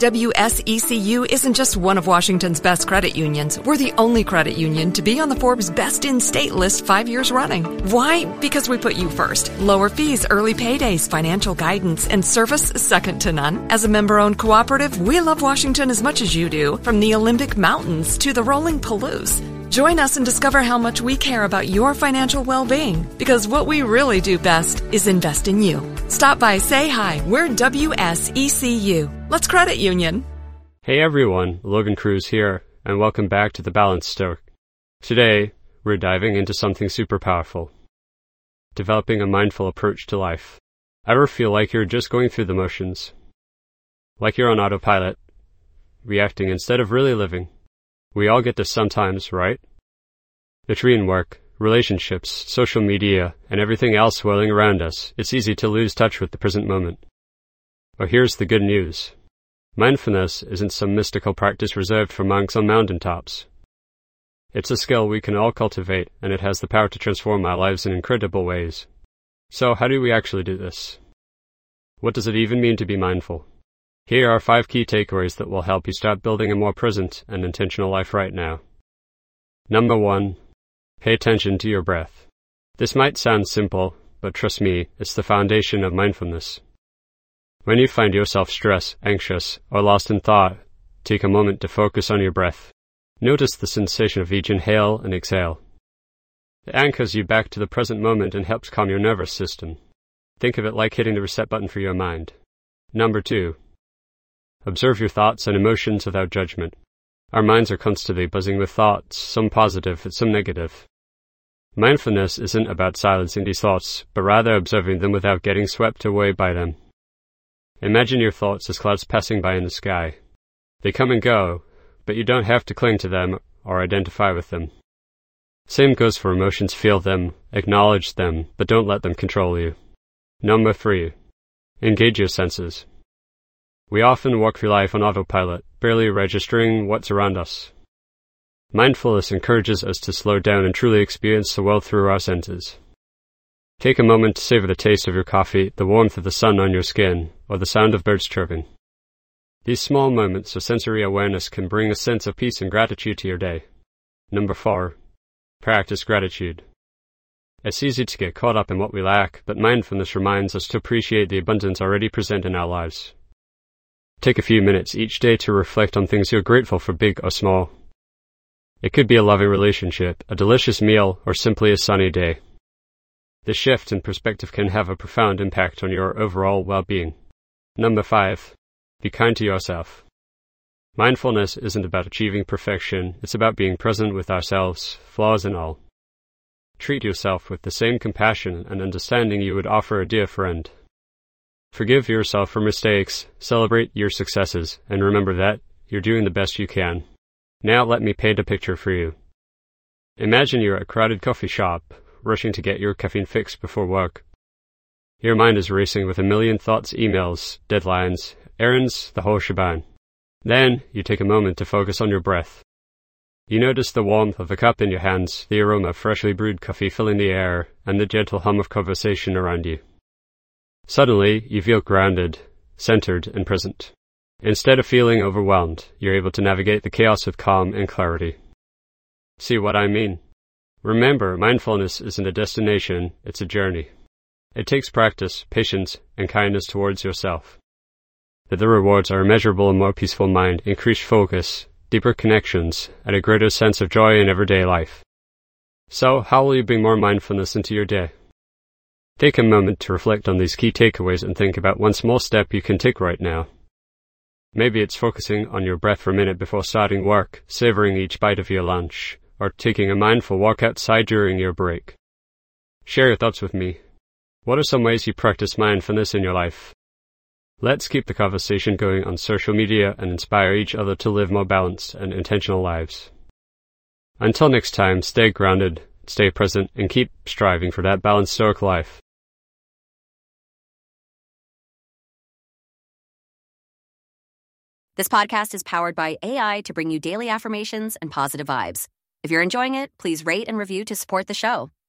WSECU isn't just one of Washington's best credit unions. We're the only credit union to be on the Forbes Best in State list 5 years running. Why? Because we put you first. Lower fees, early paydays, financial guidance, and service second to none. As a member-owned cooperative, we love Washington as much as you do, from the Olympic Mountains to the rolling Palouse. Join us and discover how much we care about your financial well-being, because what we really do best is invest in you. Stop by, say hi. We're WSECU. Let's credit union. Hey everyone, Logan Cruz here, and welcome back to The Balanced Stoic. Today, we're diving into something super powerful. Developing a mindful approach to life. Ever feel like you're just going through the motions? Like you're on autopilot, reacting instead of really living? We all get this sometimes, right? Between work, relationships, social media, and everything else swirling around us, it's easy to lose touch with the present moment. But here's the good news. Mindfulness isn't some mystical practice reserved for monks on mountaintops. It's a skill we can all cultivate, and it has the power to transform our lives in incredible ways. So how do we actually do this? What does it even mean to be mindful? Here are 5 key takeaways that will help you start building a more present and intentional life right now. Number 1. Pay attention to your breath. This might sound simple, but trust me, it's the foundation of mindfulness. When you find yourself stressed, anxious, or lost in thought, take a moment to focus on your breath. Notice the sensation of each inhale and exhale. It anchors you back to the present moment and helps calm your nervous system. Think of it like hitting the reset button for your mind. Number 2. Observe your thoughts and emotions without judgment. Our minds are constantly buzzing with thoughts, some positive and some negative. Mindfulness isn't about silencing these thoughts, but rather observing them without getting swept away by them. Imagine your thoughts as clouds passing by in the sky. They come and go, but you don't have to cling to them or identify with them. Same goes for emotions. Feel them, acknowledge them, but don't let them control you. Number 3. Engage your senses. We often walk through life on autopilot, barely registering what's around us. Mindfulness encourages us to slow down and truly experience the world through our senses. Take a moment to savor the taste of your coffee, the warmth of the sun on your skin, or the sound of birds chirping. These small moments of sensory awareness can bring a sense of peace and gratitude to your day. Number 4. Practice gratitude. It's easy to get caught up in what we lack, but mindfulness reminds us to appreciate the abundance already present in our lives. Take a few minutes each day to reflect on things you're grateful for, big or small. It could be a loving relationship, a delicious meal, or simply a sunny day. This shift in perspective can have a profound impact on your overall well-being. Number 5. Be kind to yourself. Mindfulness isn't about achieving perfection, it's about being present with ourselves, flaws and all. Treat yourself with the same compassion and understanding you would offer a dear friend. Forgive yourself for mistakes, celebrate your successes, and remember that you're doing the best you can. Now let me paint a picture for you. Imagine you're at a crowded coffee shop, rushing to get your caffeine fix before work. Your mind is racing with a million thoughts, emails, deadlines, errands, the whole shebang. Then, you take a moment to focus on your breath. You notice the warmth of the cup in your hands, the aroma of freshly brewed coffee filling the air, and the gentle hum of conversation around you. Suddenly, you feel grounded, centered, and present. Instead of feeling overwhelmed, you're able to navigate the chaos with calm and clarity. See what I mean? Remember, mindfulness isn't a destination, it's a journey. It takes practice, patience, and kindness towards yourself. But the rewards are immeasurable: a more peaceful mind, increased focus, deeper connections, and a greater sense of joy in everyday life. So, how will you bring more mindfulness into your day? Take a moment to reflect on these key takeaways and think about one small step you can take right now. Maybe it's focusing on your breath for a minute before starting work, savoring each bite of your lunch, or taking a mindful walk outside during your break. Share your thoughts with me. What are some ways you practice mindfulness in your life? Let's keep the conversation going on social media and inspire each other to live more balanced and intentional lives. Until next time, stay grounded, stay present, and keep striving for that balanced stoic life. This podcast is powered by AI to bring you daily affirmations and positive vibes. If you're enjoying it, please rate and review to support the show.